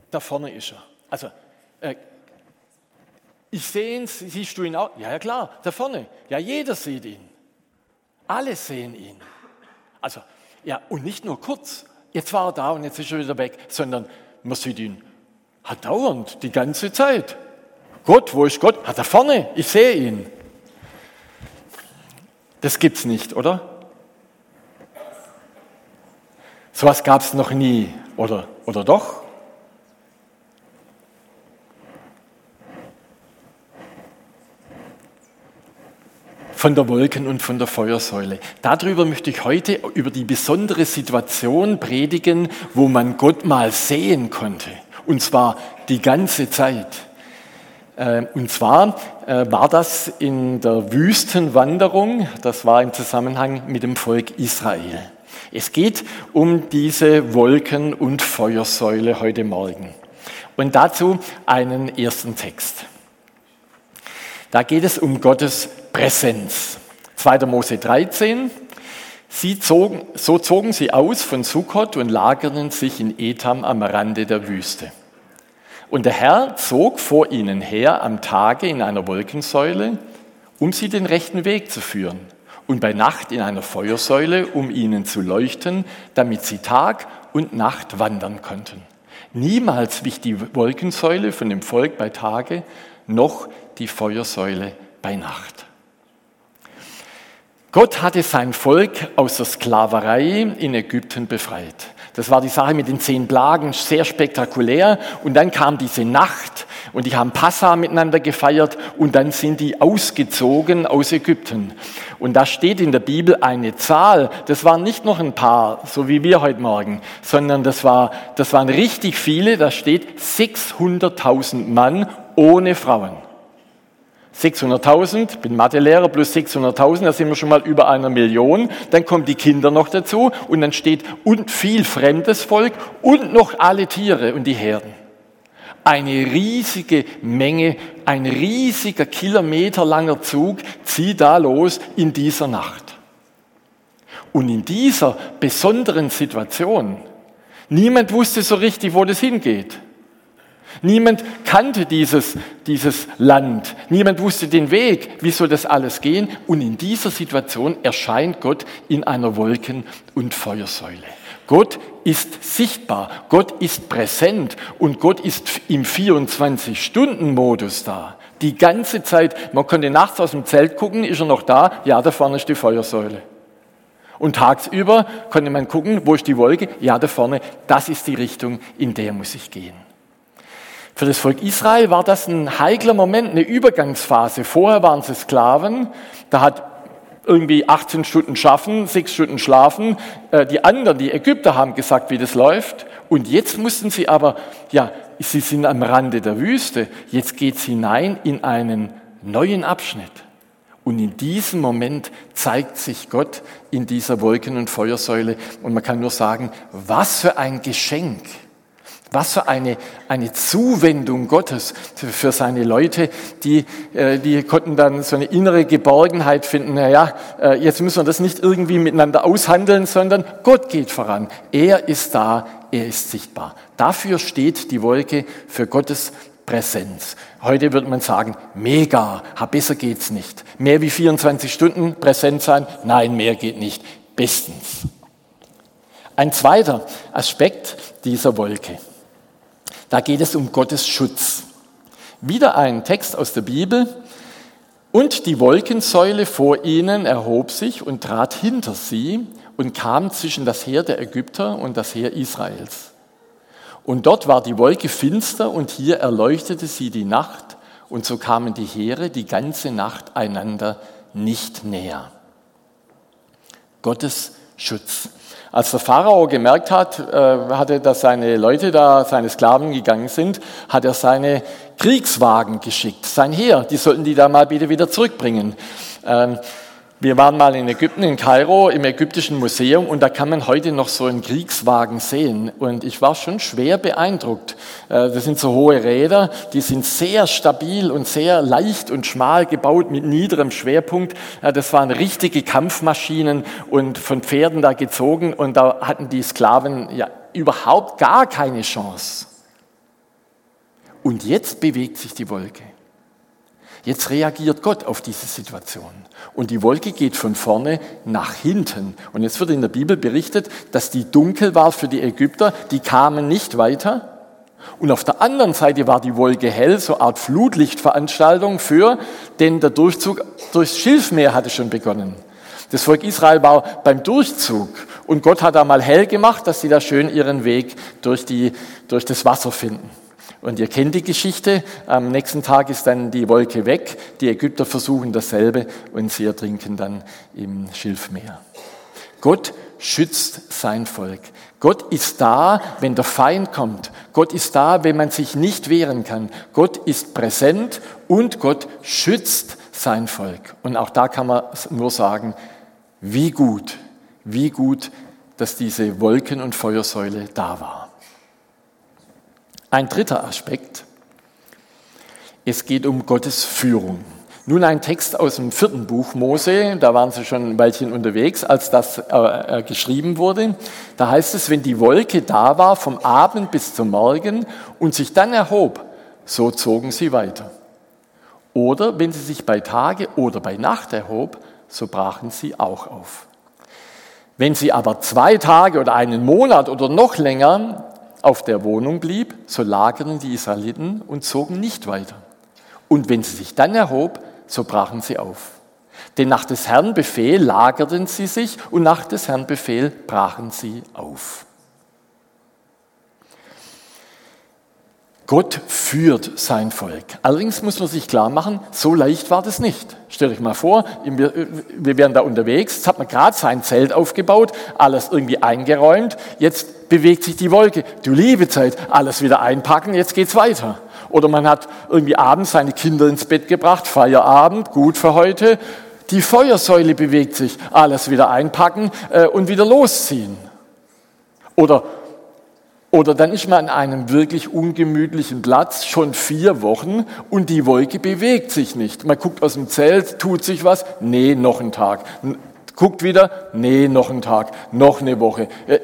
Da vorne ist er. Also, ich sehe ihn, siehst du ihn auch? Ja, klar, da vorne. Ja, jeder sieht ihn. Alle sehen ihn. Also, ja, und nicht nur kurz. Jetzt war er da und jetzt ist er wieder weg, sondern man sieht ihn dauernd, die ganze Zeit. Gott, wo ist Gott? Da vorne, ich sehe ihn. Das gibt's nicht, oder? Sowas gab es noch nie, oder doch? Von der Wolken- und von der Feuersäule. Darüber möchte ich heute über die besondere Situation predigen, wo man Gott mal sehen konnte. Und zwar die ganze Zeit. Und zwar war das in der Wüstenwanderung, das war im Zusammenhang mit dem Volk Israel. Es geht um diese Wolken- und Feuersäule heute Morgen. Und dazu einen ersten Text. Da geht es um Gottes Präsenz. 2. Mose 13. So zogen sie aus von Sukkot und lagerten sich in Etam am Rande der Wüste. Und der Herr zog vor ihnen her am Tage in einer Wolkensäule, um sie den rechten Weg zu führen, und bei Nacht in einer Feuersäule, um ihnen zu leuchten, damit sie Tag und Nacht wandern konnten. Niemals wich die Wolkensäule von dem Volk bei Tage, noch die Feuersäule bei Nacht. Gott hatte sein Volk aus der Sklaverei in Ägypten befreit. Das war die Sache mit den 10 Plagen, sehr spektakulär. Und dann kam diese Nacht und die haben Passa miteinander gefeiert und dann sind die ausgezogen aus Ägypten. Und da steht in der Bibel eine Zahl, das waren nicht noch ein paar, so wie wir heute Morgen, sondern das waren richtig viele, da steht 600.000 Mann ohne Frauen. 600.000, bin Mathelehrer, plus 600.000, da sind wir schon mal über 1 Million. Dann kommen die Kinder noch dazu und dann steht und viel fremdes Volk und noch alle Tiere und die Herden. Eine riesige Menge, ein riesiger kilometerlanger Zug zieht da los in dieser Nacht. Und in dieser besonderen Situation, niemand wusste so richtig, wo das hingeht. Niemand kannte dieses Land, niemand wusste den Weg, wie soll das alles gehen. Und in dieser Situation erscheint Gott in einer Wolken- und Feuersäule. Gott ist sichtbar, Gott ist präsent und Gott ist im 24-Stunden-Modus da. Die ganze Zeit, man konnte nachts aus dem Zelt gucken, ist er noch da? Ja, da vorne ist die Feuersäule. Und tagsüber konnte man gucken, wo ist die Wolke? Ja, da vorne, das ist die Richtung, in der muss ich gehen. Für das Volk Israel war das ein heikler Moment, eine Übergangsphase. Vorher waren sie Sklaven, da hat irgendwie 18 Stunden schaffen, 6 Stunden schlafen. Die anderen, die Ägypter, haben gesagt, wie das läuft. Und jetzt mussten sie aber, sie sind am Rande der Wüste. Jetzt geht es hinein in einen neuen Abschnitt. Und in diesem Moment zeigt sich Gott in dieser Wolken- und Feuersäule. Und man kann nur sagen, was für ein Geschenk. Was für eine Zuwendung Gottes für seine Leute, die konnten dann so eine innere Geborgenheit finden. Jetzt müssen wir das nicht irgendwie miteinander aushandeln, sondern Gott geht voran. Er ist da, er ist sichtbar. Dafür steht die Wolke für Gottes Präsenz. Heute würde man sagen, mega, besser geht's nicht. Mehr wie 24 Stunden präsent sein? Nein, mehr geht nicht. Bestens. Ein zweiter Aspekt dieser Wolke. Da geht es um Gottes Schutz. Wieder ein Text aus der Bibel. Und die Wolkensäule vor ihnen erhob sich und trat hinter sie und kam zwischen das Heer der Ägypter und das Heer Israels. Und dort war die Wolke finster und hier erleuchtete sie die Nacht und so kamen die Heere die ganze Nacht einander nicht näher. Gottes Schutz. Als der Pharao gemerkt hatte, dass seine Leute da, seine Sklaven gegangen sind, hat er seine Kriegswagen geschickt, sein Heer, die sollten die da mal bitte wieder zurückbringen. Wir waren mal in Ägypten, in Kairo, im Ägyptischen Museum und da kann man heute noch so einen Kriegswagen sehen und ich war schon schwer beeindruckt. Das sind so hohe Räder, die sind sehr stabil und sehr leicht und schmal gebaut mit niederem Schwerpunkt. Das waren richtige Kampfmaschinen und von Pferden da gezogen und da hatten die Sklaven ja überhaupt gar keine Chance. Und jetzt bewegt sich die Wolke. Jetzt reagiert Gott auf diese Situation. Und die Wolke geht von vorne nach hinten. Und jetzt wird in der Bibel berichtet, dass die dunkel war für die Ägypter, die kamen nicht weiter. Und auf der anderen Seite war die Wolke hell, so eine Art Flutlichtveranstaltung denn der Durchzug durchs Schilfmeer hatte schon begonnen. Das Volk Israel war beim Durchzug und Gott hat da mal hell gemacht, dass sie da schön ihren Weg durch das Wasser finden. Und ihr kennt die Geschichte, am nächsten Tag ist dann die Wolke weg, die Ägypter versuchen dasselbe und sie ertrinken dann im Schilfmeer. Gott schützt sein Volk. Gott ist da, wenn der Feind kommt. Gott ist da, wenn man sich nicht wehren kann. Gott ist präsent und Gott schützt sein Volk. Und auch da kann man nur sagen, wie gut, dass diese Wolken- und Feuersäule da war. Ein dritter Aspekt, es geht um Gottes Führung. Nun ein Text aus dem 4. Buch Mose, da waren sie schon ein Weilchen unterwegs, als das geschrieben wurde. Da heißt es, wenn die Wolke da war vom Abend bis zum Morgen und sich dann erhob, so zogen sie weiter. Oder wenn sie sich bei Tage oder bei Nacht erhob, so brachen sie auch auf. Wenn sie aber 2 Tage oder einen Monat oder noch länger auf der Wohnung blieb, so lagerten die Israeliten und zogen nicht weiter. Und wenn sie sich dann erhob, so brachen sie auf. Denn nach des Herrn Befehl lagerten sie sich und nach des Herrn Befehl brachen sie auf. Gott führt sein Volk. Allerdings muss man sich klar machen, so leicht war das nicht. Stellt euch mal vor, wir wären da unterwegs, jetzt hat man gerade sein Zelt aufgebaut, alles irgendwie eingeräumt, jetzt bewegt sich die Wolke. Du liebe Zeit, alles wieder einpacken, jetzt geht's weiter. Oder man hat irgendwie abends seine Kinder ins Bett gebracht, Feierabend, gut für heute. Die Feuersäule bewegt sich, alles wieder einpacken und wieder losziehen. Oder dann ist man an einem wirklich ungemütlichen Platz, schon 4 Wochen und die Wolke bewegt sich nicht. Man guckt aus dem Zelt, tut sich was, nee, noch ein Tag. Guckt wieder, nee, noch ein Tag, noch eine Woche.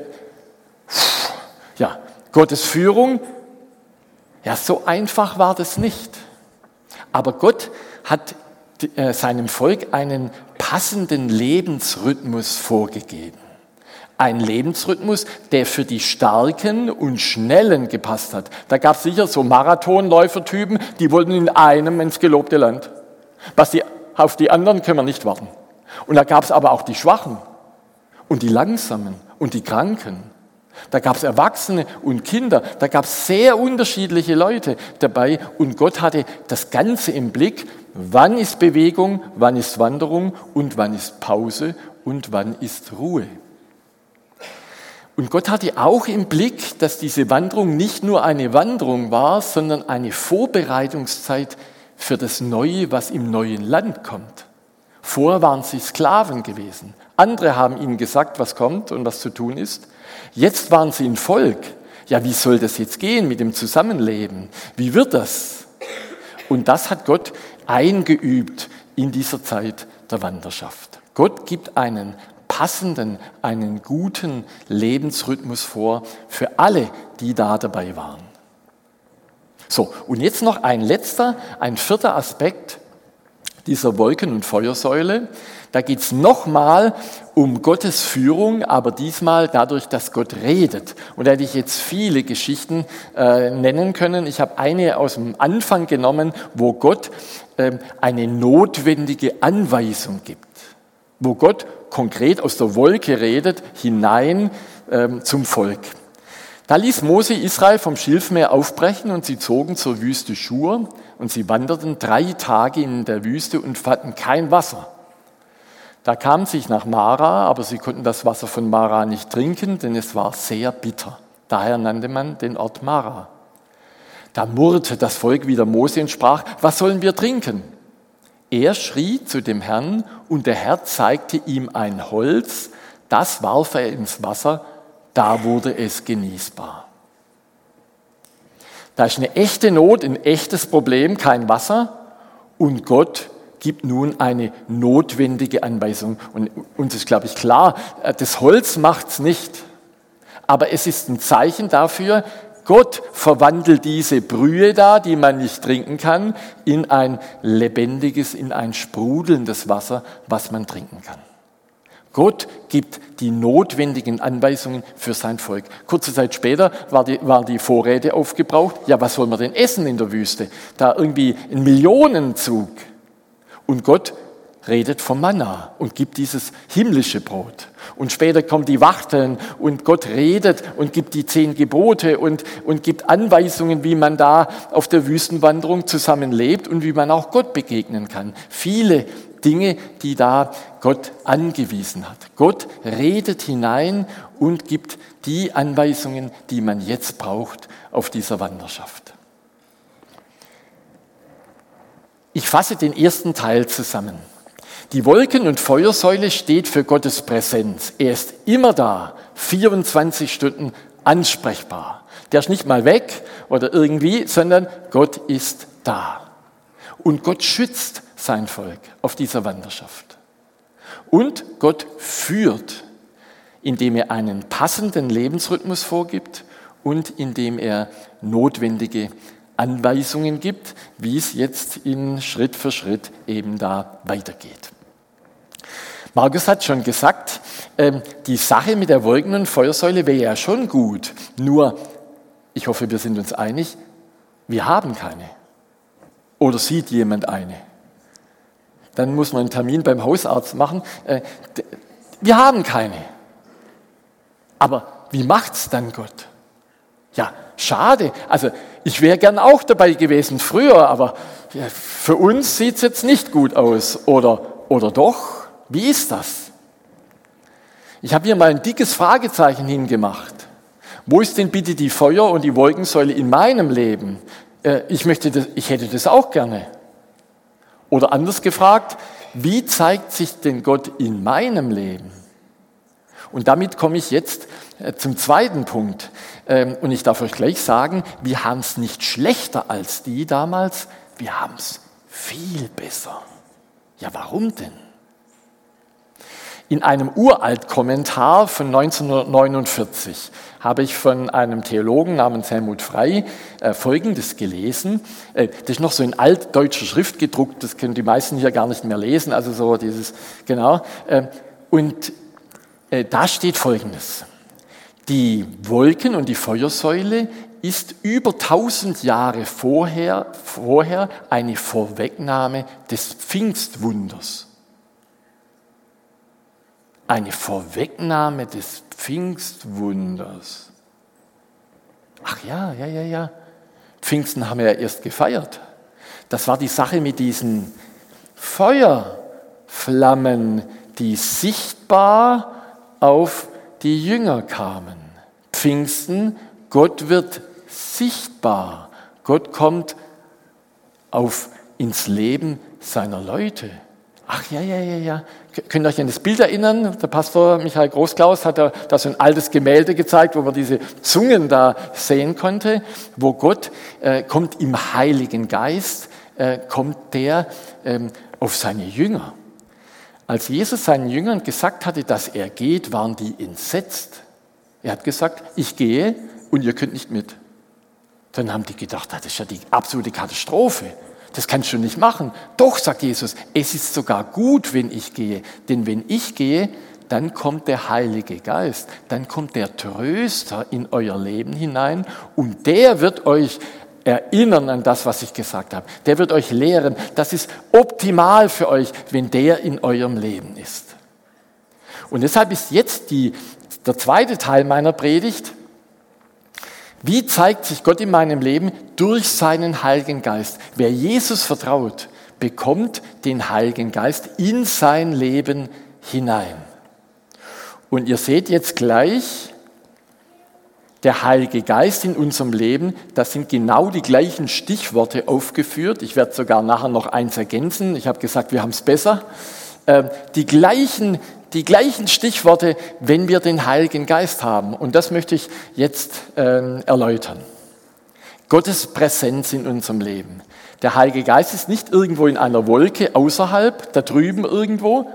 Ja, Gottes Führung, ja, so einfach war das nicht. Aber Gott hat seinem Volk einen passenden Lebensrhythmus vorgegeben. Ein Lebensrhythmus, der für die Starken und Schnellen gepasst hat. Da gab es sicher so Marathonläufertypen, die wollten in einem ins gelobte Land. Auf die anderen können wir nicht warten. Und da gab es aber auch die Schwachen und die Langsamen und die Kranken. Da gab es Erwachsene und Kinder. Da gab es sehr unterschiedliche Leute dabei. Und Gott hatte das Ganze im Blick. Wann ist Bewegung, wann ist Wanderung und wann ist Pause und wann ist Ruhe. Und Gott hatte auch im Blick, dass diese Wanderung nicht nur eine Wanderung war, sondern eine Vorbereitungszeit für das Neue, was im neuen Land kommt. Vorher waren sie Sklaven gewesen. Andere haben ihnen gesagt, was kommt und was zu tun ist. Jetzt waren sie ein Volk. Ja, wie soll das jetzt gehen mit dem Zusammenleben? Wie wird das? Und das hat Gott eingeübt in dieser Zeit der Wanderschaft. Gott gibt einen passenden, einen guten Lebensrhythmus vor für alle, die da dabei waren. So, und jetzt noch ein 4. Aspekt dieser Wolken- und Feuersäule. Da geht es nochmal um Gottes Führung, aber diesmal dadurch, dass Gott redet. Und da hätte ich jetzt viele Geschichten nennen können. Ich habe eine aus dem Anfang genommen, wo Gott eine notwendige Anweisung gibt. Wo Gott konkret aus der Wolke redet, hinein zum Volk. Da ließ Mose Israel vom Schilfmeer aufbrechen und sie zogen zur Wüste Schur und sie wanderten 3 Tage in der Wüste und fanden kein Wasser. Da kamen sie nach Mara, aber sie konnten das Wasser von Mara nicht trinken, denn es war sehr bitter. Daher nannte man den Ort Mara. Da murrte das Volk wieder Mose und sprach, was sollen wir trinken? Er schrie zu dem Herrn und der Herr zeigte ihm ein Holz, das warf er ins Wasser, da wurde es genießbar. Da ist eine echte Not, ein echtes Problem, kein Wasser und Gott gibt nun eine notwendige Anweisung. Und uns ist, glaube ich, klar, das Holz macht es nicht, aber es ist ein Zeichen dafür, Gott verwandelt diese Brühe da, die man nicht trinken kann, in ein lebendiges, in ein sprudelndes Wasser, was man trinken kann. Gott gibt die notwendigen Anweisungen für sein Volk. Kurze Zeit später waren die Vorräte aufgebraucht. Ja, was soll man denn essen in der Wüste? Da irgendwie ein Millionenzug. Und Gott redet vom Manna und gibt dieses himmlische Brot. Und später kommen die Wachteln und Gott redet und gibt die 10 Gebote und gibt Anweisungen, wie man da auf der Wüstenwanderung zusammenlebt und wie man auch Gott begegnen kann. Viele Dinge, die da Gott angewiesen hat. Gott redet hinein und gibt die Anweisungen, die man jetzt braucht auf dieser Wanderschaft. Ich fasse den ersten Teil zusammen. Die Wolken- und Feuersäule steht für Gottes Präsenz. Er ist immer da, 24 Stunden ansprechbar. Der ist nicht mal weg oder irgendwie, sondern Gott ist da. Und Gott schützt sein Volk auf dieser Wanderschaft. Und Gott führt, indem er einen passenden Lebensrhythmus vorgibt und indem er notwendige Anweisungen gibt, wie es jetzt in Schritt für Schritt eben da weitergeht. Markus hat schon gesagt, die Sache mit der Wolken- und Feuersäule wäre ja schon gut. Nur, ich hoffe, wir sind uns einig, wir haben keine. Oder sieht jemand eine? Dann muss man einen Termin beim Hausarzt machen. Wir haben keine. Aber wie macht's dann Gott? Ja, schade. Also ich wäre gern auch dabei gewesen früher, aber ja, für uns sieht es jetzt nicht gut aus. Oder doch? Wie ist das? Ich habe hier mal ein dickes Fragezeichen hingemacht. Wo ist denn bitte die Feuer- und die Wolkensäule in meinem Leben? Ich hätte das auch gerne. Oder anders gefragt, wie zeigt sich denn Gott in meinem Leben? Und damit komme ich jetzt zum zweiten Punkt. Und ich darf euch gleich sagen, wir haben es nicht schlechter als die damals, wir haben es viel besser. Ja, warum denn? In einem Uralt-Kommentar von 1949 habe ich von einem Theologen namens Helmut Frey Folgendes gelesen. Das ist noch so in altdeutscher Schrift gedruckt, das können die meisten hier gar nicht mehr lesen, also so dieses, genau. Und da steht Folgendes: Die Wolken- und die Feuersäule ist über 1000 Jahre vorher eine Vorwegnahme des Pfingstwunders. Eine Vorwegnahme des Pfingstwunders. Ach ja. Pfingsten haben wir ja erst gefeiert. Das war die Sache mit diesen Feuerflammen, die sichtbar auf die Jünger kamen. Pfingsten, Gott wird sichtbar. Gott kommt ins Leben seiner Leute. Ach ja. Könnt ihr euch an das Bild erinnern? Der Pastor Michael Großklaus hat da so ein altes Gemälde gezeigt, wo man diese Zungen da sehen konnte, wo Gott kommt im Heiligen Geist, kommt der auf seine Jünger. Als Jesus seinen Jüngern gesagt hatte, dass er geht, waren die entsetzt. Er hat gesagt, ich gehe und ihr könnt nicht mit. Dann haben die gedacht, das ist ja die absolute Katastrophe. Das kannst du nicht machen. Doch, sagt Jesus, es ist sogar gut, wenn ich gehe. Denn wenn ich gehe, dann kommt der Heilige Geist, dann kommt der Tröster in euer Leben hinein und der wird euch erinnern an das, was ich gesagt habe. Der wird euch lehren. Das ist optimal für euch, wenn der in eurem Leben ist. Und deshalb ist jetzt der zweite Teil meiner Predigt: Wie zeigt sich Gott in meinem Leben? Durch seinen Heiligen Geist. Wer Jesus vertraut, bekommt den Heiligen Geist in sein Leben hinein. Und ihr seht jetzt gleich, der Heilige Geist in unserem Leben, das sind genau die gleichen Stichworte aufgeführt. Ich werde sogar nachher noch eins ergänzen. Ich habe gesagt, wir haben es besser. Die gleichen Stichworte, wenn wir den Heiligen Geist haben. Und das möchte ich jetzt erläutern. Gottes Präsenz in unserem Leben. Der Heilige Geist ist nicht irgendwo in einer Wolke außerhalb, da drüben irgendwo,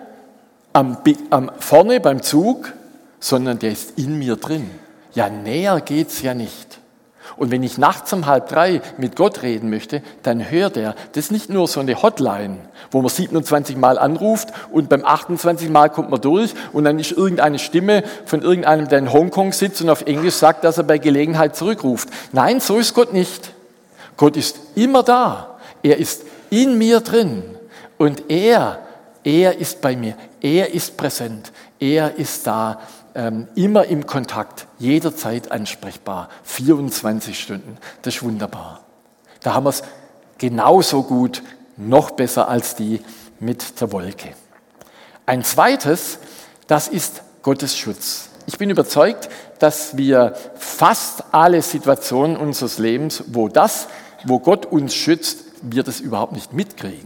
vorne beim Zug, sondern der ist in mir drin. Ja, näher geht's ja nicht. Und wenn ich nachts um 2:30 mit Gott reden möchte, dann hört er. Das ist nicht nur so eine Hotline, wo man 27 Mal anruft und beim 28 Mal kommt man durch und dann ist irgendeine Stimme von irgendeinem, der in Hongkong sitzt und auf Englisch sagt, dass er bei Gelegenheit zurückruft. Nein, so ist Gott nicht. Gott ist immer da. Er ist in mir drin und er ist bei mir. Er ist präsent. Er ist da. Immer im Kontakt, jederzeit ansprechbar, 24 Stunden. Das ist wunderbar. Da haben wir es genauso gut, noch besser als die mit der Wolke. Ein zweites, das ist Gottes Schutz. Ich bin überzeugt, dass wir fast alle Situationen unseres Lebens, wo Gott uns schützt, wir das überhaupt nicht mitkriegen.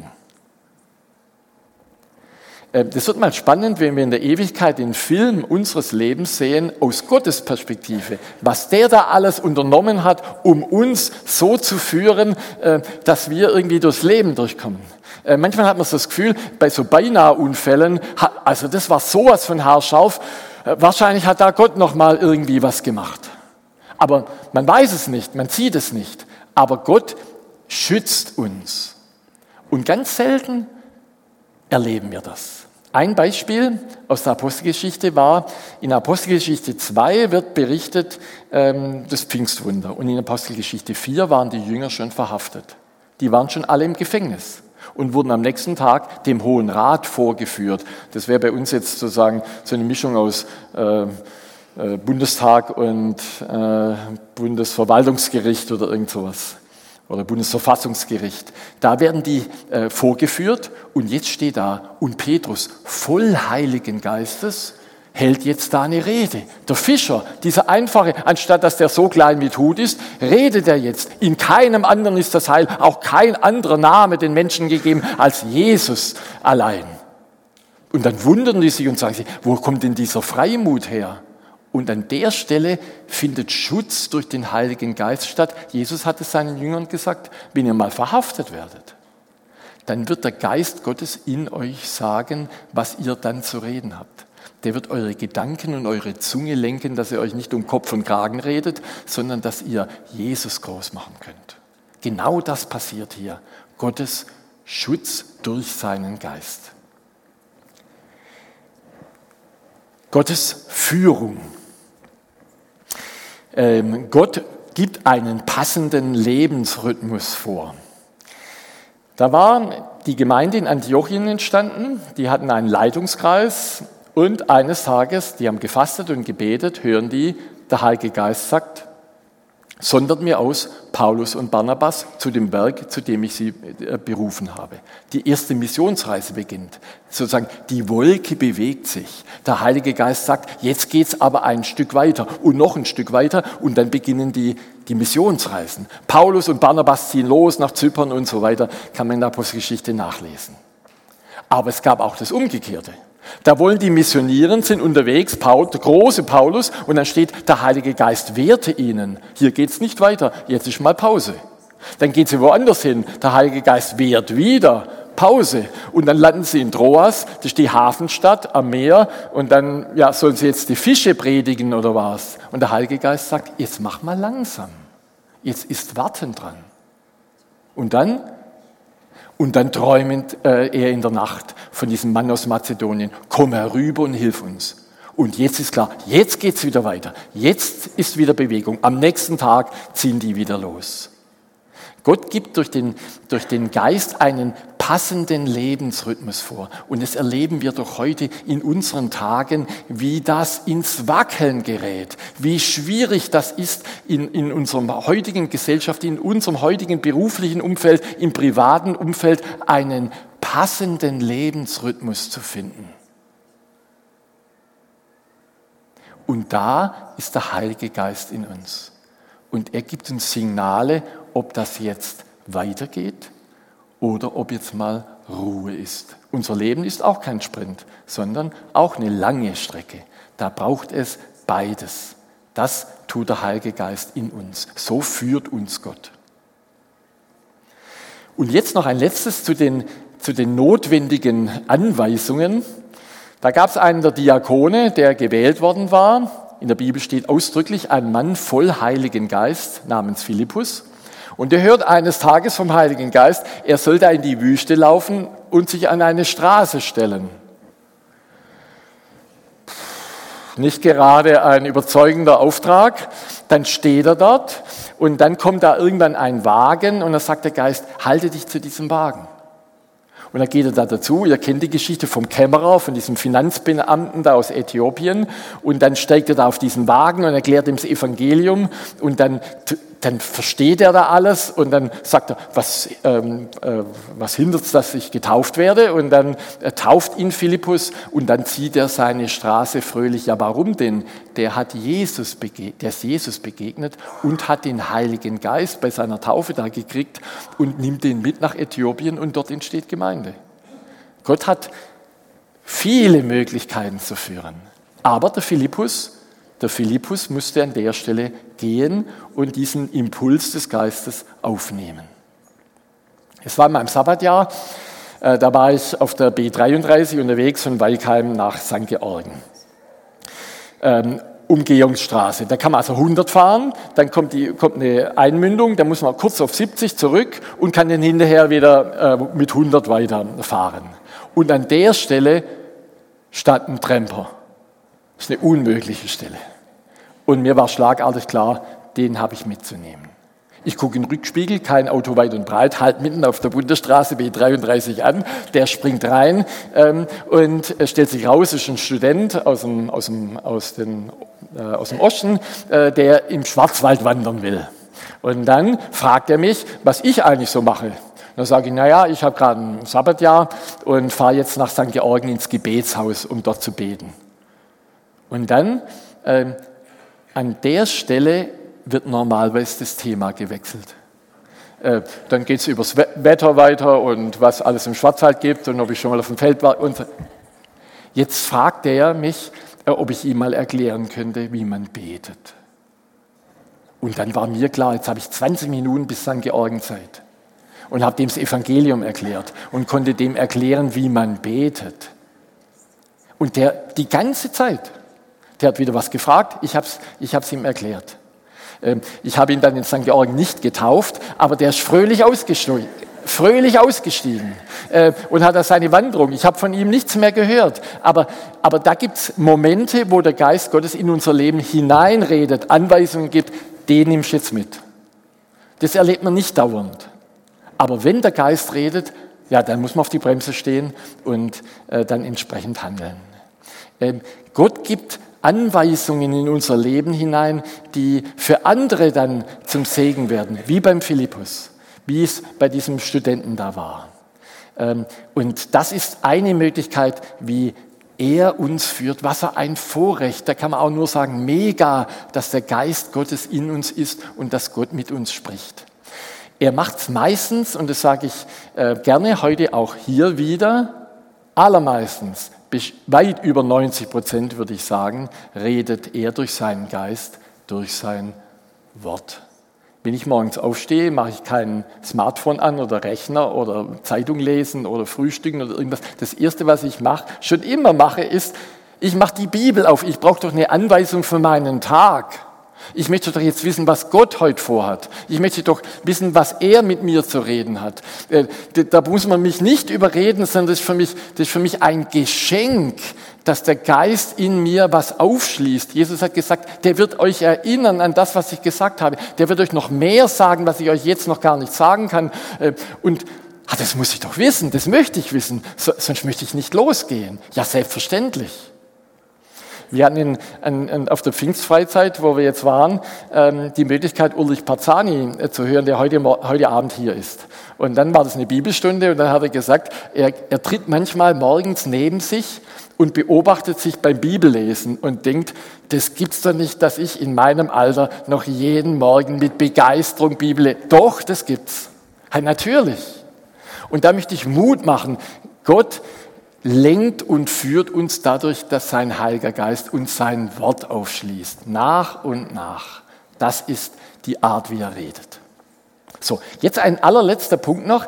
Das wird mal spannend, wenn wir in der Ewigkeit den Film unseres Lebens sehen, aus Gottes Perspektive, was der da alles unternommen hat, um uns so zu führen, dass wir irgendwie durchs Leben durchkommen. Manchmal hat man so das Gefühl, bei so Beinahe-Unfällen, also das war sowas von haarscharf, wahrscheinlich hat da Gott noch mal irgendwie was gemacht. Aber man weiß es nicht, man sieht es nicht. Aber Gott schützt uns. Und ganz selten erleben wir das. Ein Beispiel aus der Apostelgeschichte war, in Apostelgeschichte 2 wird berichtet das Pfingstwunder. Und in Apostelgeschichte 4 waren die Jünger schon verhaftet. Die waren schon alle im Gefängnis und wurden am nächsten Tag dem Hohen Rat vorgeführt. Das wäre bei uns jetzt sozusagen so eine Mischung aus Bundestag und Bundesverwaltungsgericht oder irgend sowas. Oder Bundesverfassungsgericht. Da werden die vorgeführt und jetzt steht da, und Petrus, voll Heiligen Geistes, hält jetzt da eine Rede. Der Fischer, dieser Einfache, anstatt dass der so klein wie tot ist, redet er jetzt. In keinem anderen ist das Heil, auch kein anderer Name den Menschen gegeben als Jesus allein. Und dann wundern die sich und sagen sich, wo kommt denn dieser Freimut her? Und an der Stelle findet Schutz durch den Heiligen Geist statt. Jesus hat es seinen Jüngern gesagt, wenn ihr mal verhaftet werdet, dann wird der Geist Gottes in euch sagen, was ihr dann zu reden habt. Der wird eure Gedanken und eure Zunge lenken, dass ihr euch nicht um Kopf und Kragen redet, sondern dass ihr Jesus groß machen könnt. Genau das passiert hier. Gottes Schutz durch seinen Geist. Gottes Führung. Gott gibt einen passenden Lebensrhythmus vor. Da war die Gemeinde in Antiochien entstanden, die hatten einen Leitungskreis und eines Tages, die haben gefastet und gebetet, hören die, der Heilige Geist sagt, sondert mir aus Paulus und Barnabas zu dem Werk, zu dem ich sie berufen habe. Die erste Missionsreise beginnt. Sozusagen die Wolke bewegt sich. Der Heilige Geist sagt, jetzt geht's aber ein Stück weiter und noch ein Stück weiter und dann beginnen die Missionsreisen. Paulus und Barnabas ziehen los nach Zypern und so weiter, kann man in der Apostelgeschichte nachlesen. Aber es gab auch das Umgekehrte. Da wollen die missionieren, sind unterwegs, der große Paulus, und dann steht, der Heilige Geist wehrte ihnen. Hier geht's nicht weiter, jetzt ist mal Pause. Dann geht sie woanders hin, der Heilige Geist wehrt wieder, Pause. Und dann landen sie in Troas, das ist die Hafenstadt am Meer, und dann sollen sie jetzt die Fische predigen oder was. Und der Heilige Geist sagt, jetzt mach mal langsam, jetzt ist Warten dran. Und dann träumt er in der Nacht von diesem Mann aus Mazedonien, komm herüber und hilf uns. Und jetzt ist klar, jetzt geht's wieder weiter. Jetzt ist wieder Bewegung. Am nächsten Tag ziehen die wieder los. Gott gibt durch den Geist einen passenden Lebensrhythmus vor. Und das erleben wir doch heute in unseren Tagen, wie das ins Wackeln gerät. Wie schwierig das ist in unserer heutigen Gesellschaft, in unserem heutigen beruflichen Umfeld, im privaten Umfeld, einen passenden Lebensrhythmus zu finden. Und da ist der Heilige Geist in uns. Und er gibt uns Signale, ob das jetzt weitergeht oder ob jetzt mal Ruhe ist. Unser Leben ist auch kein Sprint, sondern auch eine lange Strecke. Da braucht es beides. Das tut der Heilige Geist in uns. So führt uns Gott. Und jetzt noch ein letztes zu den notwendigen Anweisungen. Da gab es einen der Diakone, der gewählt worden war in der Bibel steht ausdrücklich, ein Mann voll Heiligen Geist namens Philippus. Und er hört eines Tages vom Heiligen Geist, er soll da in die Wüste laufen und sich an eine Straße stellen. Nicht gerade ein überzeugender Auftrag. Dann steht er dort und dann kommt da irgendwann ein Wagen und dann sagt der Geist, halte dich zu diesem Wagen. Und dann geht er da dazu, ihr kennt die Geschichte vom Kämmerer, von diesem Finanzbeamten da aus Äthiopien, und dann steigt er da auf diesen Wagen und erklärt ihm das Evangelium und dann versteht er da alles und dann sagt er, was hindert es, dass ich getauft werde? Und dann tauft ihn Philippus und dann zieht er seine Straße fröhlich. Ja, warum denn? Der ist Jesus begegnet und hat den Heiligen Geist bei seiner Taufe da gekriegt und nimmt den mit nach Äthiopien und dort entsteht Gemeinde. Gott hat viele Möglichkeiten zu führen. Aber der Philippus musste an der Stelle gehen und diesen Impuls des Geistes aufnehmen. Es war in meinem Sabbatjahr, da war ich auf der B33 unterwegs von Weikheim nach St. Georgen. Umgehungsstraße. Da kann man also 100 fahren, dann kommt eine Einmündung, da muss man kurz auf 70 zurück und kann dann hinterher wieder mit 100 weiterfahren. Und an der Stelle stand ein Tramper. Das ist eine unmögliche Stelle. Und mir war schlagartig klar, den habe ich mitzunehmen. Ich gucke in den Rückspiegel, kein Auto weit und breit, halt mitten auf der Bundesstraße B33 an, der springt rein und stellt sich raus, ist ein Student aus dem Osten, der im Schwarzwald wandern will. Und dann fragt er mich, was ich eigentlich so mache. Dann sage ich, naja, ich habe gerade ein Sabbatjahr und fahre jetzt nach St. Georgen ins Gebetshaus, um dort zu beten. Und dann, an der Stelle wird normalerweise das Thema gewechselt. Dann geht es über das Wetter weiter und was alles im Schwarzwald gibt und ob ich schon mal auf dem Feld war. Und jetzt fragt er mich, ob ich ihm mal erklären könnte, wie man betet. Und dann war mir klar, jetzt habe ich 20 Minuten bis St. Georgen Zeit und habe dem das Evangelium erklärt und konnte dem erklären, wie man betet. Und der die ganze Zeit, der hat wieder was gefragt, ich hab's ihm erklärt. Ich habe ihn dann in St. Georgen nicht getauft, aber der ist fröhlich ausgestiegen und hat da seine Wanderung. Ich habe von ihm nichts mehr gehört, aber da gibt es Momente, wo der Geist Gottes in unser Leben hineinredet, Anweisungen gibt, den nimmst du jetzt mit. Das erlebt man nicht dauernd. Aber wenn der Geist redet, ja, dann muss man auf die Bremse stehen und dann entsprechend handeln. Gott gibt Anweisungen in unser Leben hinein, die für andere dann zum Segen werden, wie beim Philippus, wie es bei diesem Studenten da war. Und das ist eine Möglichkeit, wie er uns führt, was ein Vorrecht, da kann man auch nur sagen, mega, dass der Geist Gottes in uns ist und dass Gott mit uns spricht. Er macht es meistens, und das sage ich gerne heute auch hier wieder, allermeistens, weit über 90%, würde ich sagen, redet er durch seinen Geist, durch sein Wort. Wenn ich morgens aufstehe, mache ich kein Smartphone an oder Rechner oder Zeitung lesen oder Frühstücken oder irgendwas. Das Erste, was ich schon immer mache, ist, ich mache die Bibel auf. Ich brauche doch eine Anweisung für meinen Tag. Ich möchte doch jetzt wissen, was Gott heute vorhat. Ich möchte doch wissen, was er mit mir zu reden hat. Da muss man mich nicht überreden, sondern das ist für mich ein Geschenk, dass der Geist in mir was aufschließt. Jesus hat gesagt, der wird euch erinnern an das, was ich gesagt habe. Der wird euch noch mehr sagen, was ich euch jetzt noch gar nicht sagen kann. Und das muss ich doch wissen, das möchte ich wissen, sonst möchte ich nicht losgehen. Ja, selbstverständlich. Wir hatten auf der Pfingstfreizeit, wo wir jetzt waren, die Möglichkeit, Ulrich Parzani zu hören, der heute Abend hier ist. Und dann war das eine Bibelstunde und dann hat er gesagt, er tritt manchmal morgens neben sich und beobachtet sich beim Bibellesen und denkt, das gibt's doch nicht, dass ich in meinem Alter noch jeden Morgen mit Begeisterung Bibel lese. Doch, das gibt's. Ja, natürlich. Und da möchte ich Mut machen. Gott lenkt und führt uns dadurch, dass sein Heiliger Geist uns sein Wort aufschließt. Nach und nach. Das ist die Art, wie er redet. So, jetzt ein allerletzter Punkt noch.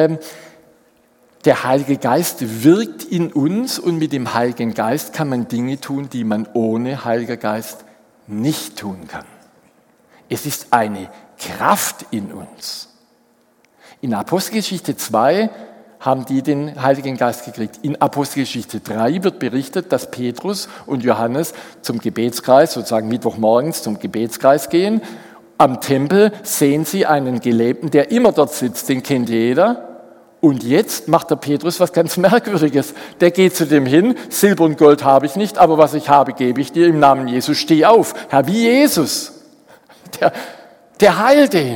Der Heilige Geist wirkt in uns und mit dem Heiligen Geist kann man Dinge tun, die man ohne Heiliger Geist nicht tun kann. Es ist eine Kraft in uns. In Apostelgeschichte 2 haben die den Heiligen Geist gekriegt. In Apostelgeschichte 3 wird berichtet, dass Petrus und Johannes zum Gebetskreis, sozusagen Mittwochmorgens zum Gebetskreis gehen. Am Tempel sehen sie einen Gelähmten, der immer dort sitzt, den kennt jeder. Und jetzt macht der Petrus was ganz Merkwürdiges. Der geht zu dem hin, Silber und Gold habe ich nicht, aber was ich habe, gebe ich dir im Namen Jesus. Steh auf. Herr, wie Jesus. Der heilt ihn.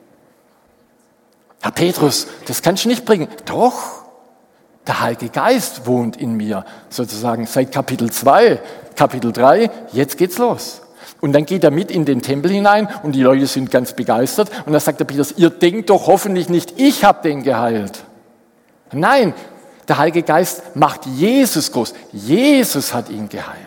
Herr Petrus, das kannst du nicht bringen. Doch, der Heilige Geist wohnt in mir, sozusagen seit Kapitel 2, Kapitel 3, jetzt geht's los. Und dann geht er mit in den Tempel hinein und die Leute sind ganz begeistert. Und dann sagt der Petrus, ihr denkt doch hoffentlich nicht, ich habe den geheilt. Nein, der Heilige Geist macht Jesus groß. Jesus hat ihn geheilt.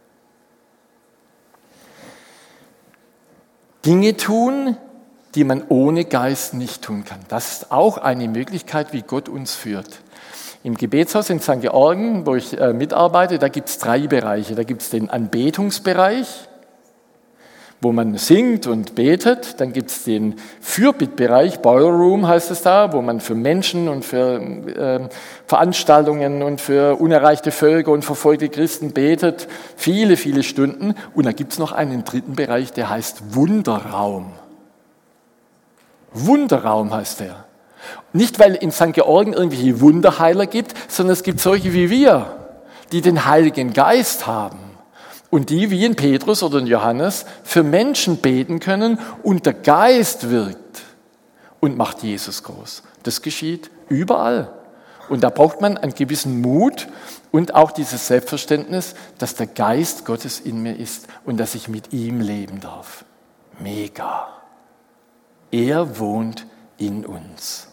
Dinge tun, die man ohne Geist nicht tun kann. Das ist auch eine Möglichkeit, wie Gott uns führt. Im Gebetshaus in St. Georgen, wo ich mitarbeite, da gibt es 3 Bereiche. Da gibt es den Anbetungsbereich, wo man singt und betet. Dann gibt es den Fürbittbereich, Boiler Room heißt es da, wo man für Menschen und für Veranstaltungen und für unerreichte Völker und verfolgte Christen betet. Viele, viele Stunden. Und da gibt es noch einen 3. Bereich, der heißt Wunderraum. Wunderraum heißt der. Nicht, weil in St. Georgen irgendwelche Wunderheiler gibt, sondern es gibt solche wie wir, die den Heiligen Geist haben. Und die, wie in Petrus oder in Johannes, für Menschen beten können und der Geist wirkt und macht Jesus groß. Das geschieht überall. Und da braucht man einen gewissen Mut und auch dieses Selbstverständnis, dass der Geist Gottes in mir ist und dass ich mit ihm leben darf. Mega. Er wohnt in uns.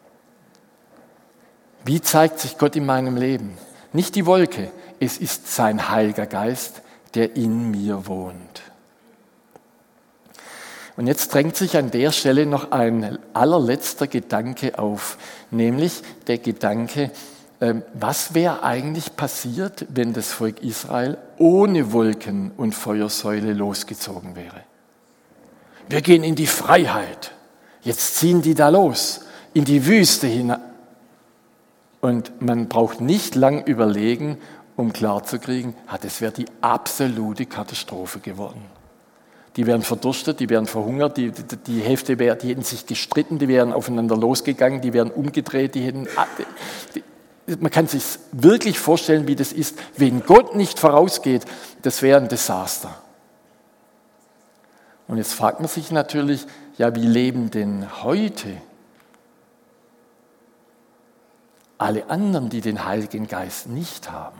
Wie zeigt sich Gott in meinem Leben? Nicht die Wolke, es ist sein Heiliger Geist, der in mir wohnt. Und jetzt drängt sich an der Stelle noch ein allerletzter Gedanke auf, nämlich der Gedanke, was wäre eigentlich passiert, wenn das Volk Israel ohne Wolken- und Feuersäule losgezogen wäre? Wir gehen in die Freiheit. Jetzt ziehen die da los, in die Wüste hinein. Und man braucht nicht lang überlegen, um klarzukriegen, das wäre die absolute Katastrophe geworden. Die wären verdurstet, die wären verhungert, die Hälfte die hätten sich gestritten, die wären aufeinander losgegangen, die wären umgedreht, man kann sich wirklich vorstellen, wie das ist, wenn Gott nicht vorausgeht, das wäre ein Desaster. Und jetzt fragt man sich natürlich, ja, wie leben denn heute alle anderen, die den Heiligen Geist nicht haben?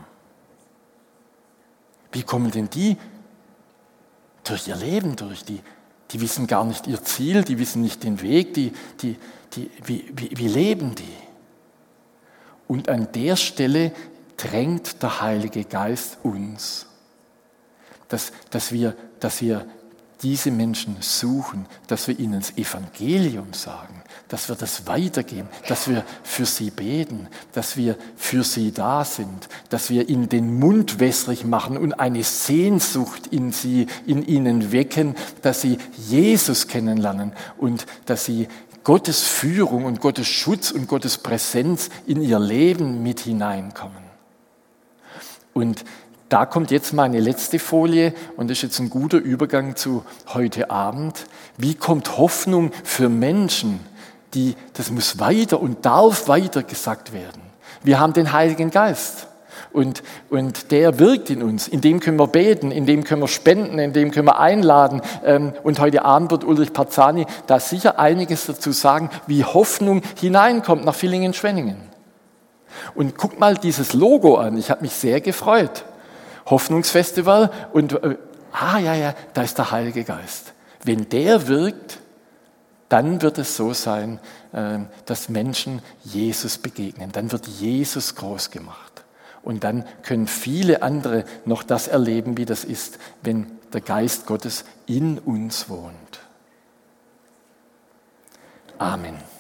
Wie kommen denn die durch ihr Leben durch? Die wissen gar nicht ihr Ziel, die wissen nicht den Weg, wie leben die? Und an der Stelle drängt der Heilige Geist uns, dass wir diese Menschen suchen, dass wir ihnen das Evangelium sagen, dass wir das weitergeben, dass wir für sie beten, dass wir für sie da sind, dass wir ihnen den Mund wässrig machen und eine Sehnsucht in ihnen wecken, dass sie Jesus kennenlernen und dass sie Gottes Führung und Gottes Schutz und Gottes Präsenz in ihr Leben mit hineinkommen. Und da kommt jetzt meine letzte Folie und das ist jetzt ein guter Übergang zu heute Abend. Wie kommt Hoffnung für Menschen, das muss weiter und darf weiter gesagt werden. Wir haben den Heiligen Geist und der wirkt in uns. In dem können wir beten, in dem können wir spenden, in dem können wir einladen. Und heute Abend wird Ulrich Parzani da sicher einiges dazu sagen, wie Hoffnung hineinkommt nach Villingen-Schwenningen. Und guck mal dieses Logo an, ich habe mich sehr gefreut. Hoffnungsfestival und da ist der Heilige Geist. Wenn der wirkt, dann wird es so sein, dass Menschen Jesus begegnen. Dann wird Jesus groß gemacht. Und dann können viele andere noch das erleben, wie das ist, wenn der Geist Gottes in uns wohnt. Amen.